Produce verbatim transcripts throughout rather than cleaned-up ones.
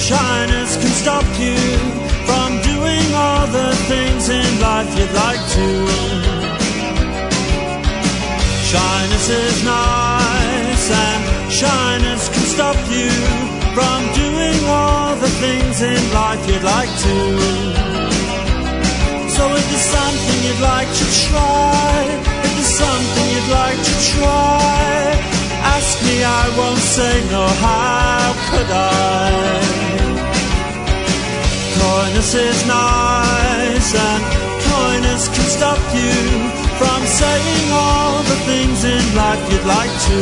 Shyness can stop you from doing all the things in life you'd like to. Shyness is nice, and shyness can stop you from doing all the things in life you'd like to. So if there's something you'd like to try, if there's something you'd like to try, ask me, I won't say no, how could I? Coyness is nice, and coyness can stop you from saying all the things in life you'd like to.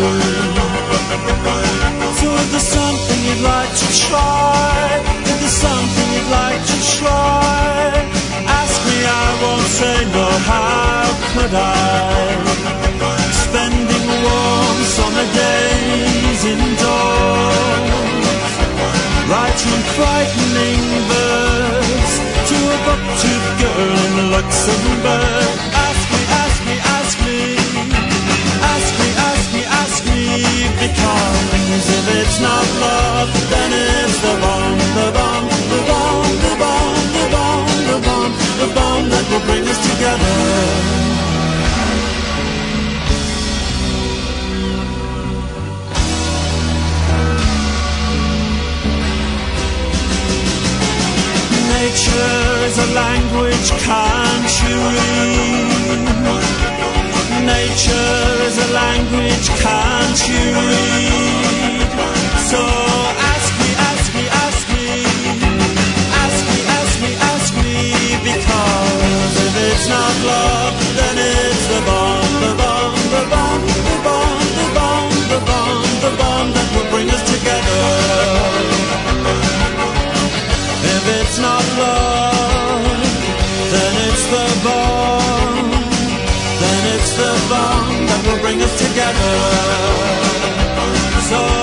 So if there's something you'd like to try, if there's something you'd like to try, ask me, I won't say no, how could I? Spending warm summer days indoors, writing frightening verse to a buck-toothed girl in Luxembourg. Ask me, ask me, ask me, ask me, ask me, ask me, because if it's not love, then it's the bomb, the bomb, the bomb, the bomb, the bomb, the bomb, the bomb that will bring us together. Nature's a language, can't you read? Nature is a language, can't you read? So ask me, ask me, ask me, ask me, ask me, ask me, because if it's not love, then it's the bomb, the bomb, the bomb, the bomb, the bomb, the bomb, the bomb that will bring us together. If it's not love, then it's the bomb, then it's the bomb that will bring us together. So